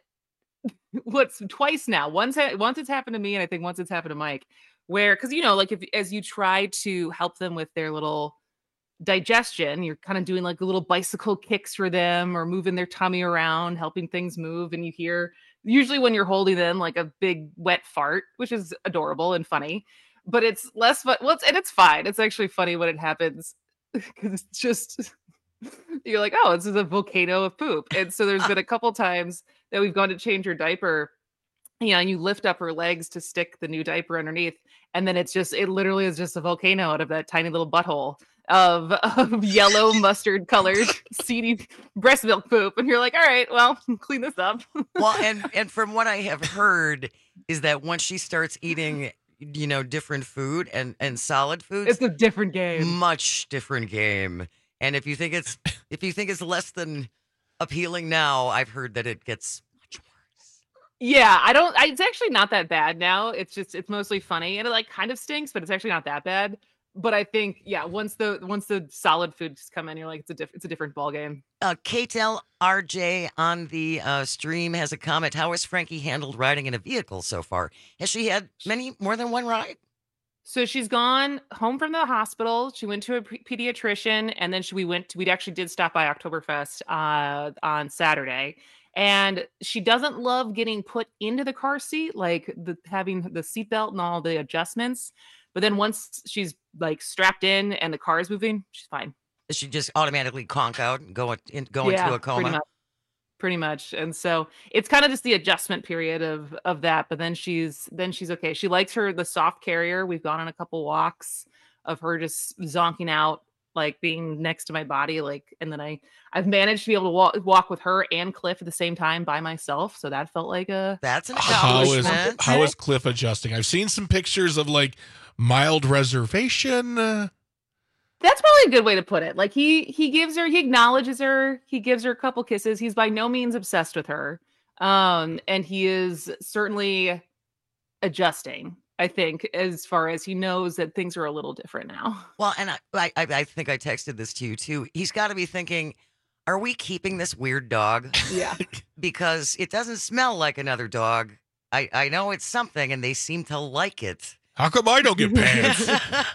what's twice now? Once once it's happened to me, and I think once it's happened to Mike, where because you know, like if as you try to help them with their little digestion, you're kind of doing like little bicycle kicks for them or moving their tummy around, helping things move, and you hear usually when you're holding them like a big wet fart, which is adorable and funny, but it's less fun. Well, it's, and it's fine. It's actually funny when it happens because it's just you're like, oh, this is a volcano of poop. And so there's been a couple times that we've gone to change her diaper, you know, and you lift up her legs to stick the new diaper underneath, and then it's just it literally is just a volcano out of that tiny little butthole of of yellow mustard colored seedy breast milk poop, and you're like, all right, well, clean this up. Well, and and from what I have heard is that once she starts eating, you know, different food and and solid foods, it's a different game, much different game. And if you think it's if you think it's less than appealing now, I've heard that it gets much worse. Yeah, I don't. I, it's actually not that bad now. It's just it's mostly funny, and it like kind of stinks, but it's actually not that bad. But I think, yeah, once the once the solid foods come in, you're like, it's a diff- it's a different ball game. Uh, K T L R J on the uh, stream has a comment. How has Frankie handled riding in a vehicle so far? Has she had many more than one ride? So she's gone home from the hospital. She went to a p- pediatrician, and then she, we went. To, we actually did stop by Oktoberfest uh, on Saturday. And she doesn't love getting put into the car seat, like the having the seatbelt and all the adjustments. But then once she's like strapped in and the car is moving, she's fine. Does she just automatically conk out and go, in, go yeah, into a coma? Pretty much. Pretty much. And so it's kind of just the adjustment period of of that. But then she's then she's okay. She likes her the soft carrier. We've gone on a couple walks of her just zonking out, like being next to my body. Like, and then I I've managed to be able to walk walk with her and Cliff at the same time by myself. So that felt like a that's an how is how is Cliff adjusting? I've seen some pictures of like mild reservation. Uh... That's probably a good way to put it. Like he he gives her, he acknowledges her, he gives her a couple kisses. He's by no means obsessed with her. Um, and he is certainly adjusting, I think, as far as he knows that things are a little different now. Well, and I I, I think I texted this to you too. He's got to be thinking, are we keeping this weird dog? Yeah. Because it doesn't smell like another dog. I, I know it's something, and they seem to like it. How come I don't get pants?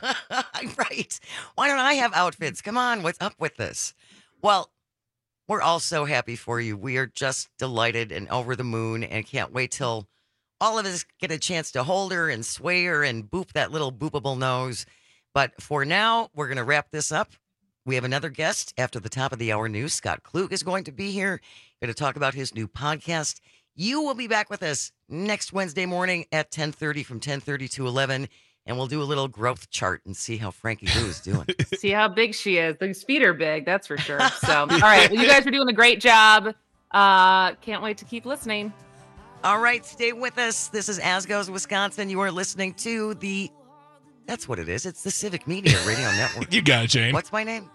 Right. Why don't I have outfits? Come on, what's up with this? Well, we're all so happy for you. We are just delighted and over the moon and can't wait till all of us get a chance to hold her and sway her and boop that little boopable nose. But for now, we're going to wrap this up. We have another guest after the top of the hour news. Scott Klug is going to be here, going to talk about his new podcast. You will be back with us next Wednesday morning at ten thirty from ten thirty to eleven, and we'll do a little growth chart and see how Frankie Boo is doing. See how big she is. These feet are big, that's for sure. So, all right. Well, you guys are doing a great job. Uh, can't wait to keep listening. All right. Stay with us. This is As Goes Wisconsin. You are listening to the, that's what it is. It's the Civic Media Radio Network. You got it, Jane. What's my name?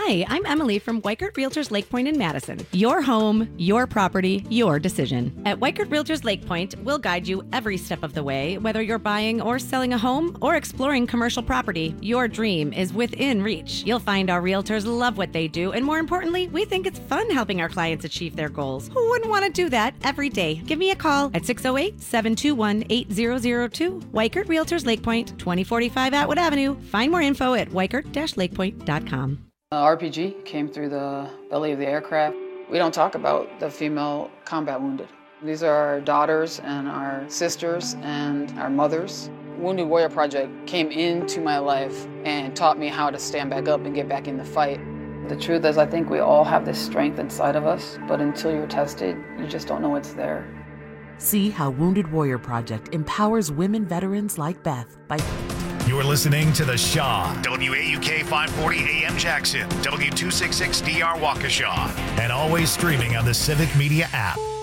Hi, I'm Emily from Weichert Realtors Lake Point in Madison. Your home, your property, your decision. At Weichert Realtors Lake Point, we'll guide you every step of the way, whether you're buying or selling a home or exploring commercial property. Your dream is within reach. You'll find our realtors love what they do, and more importantly, we think it's fun helping our clients achieve their goals. Who wouldn't want to do that every day? Give me a call at six oh eight, seven two one, eight zero zero two. Weichert Realtors Lake Point, twenty forty-five Atwood Avenue. Find more info at weichert dash lake point dot com. Uh, R P G came through the belly of the aircraft. We don't talk about the female combat wounded. These are our daughters and our sisters and our mothers. Wounded Warrior Project came into my life and taught me how to stand back up and get back in the fight. The truth is, I think we all have this strength inside of us, but until you're tested, you just don't know it's there. See how Wounded Warrior Project empowers women veterans like Beth by... You're listening to The Shaw, W A U K five forty A M Jackson, W two sixty-six D R Waukesha, and always streaming on the Civic Media app.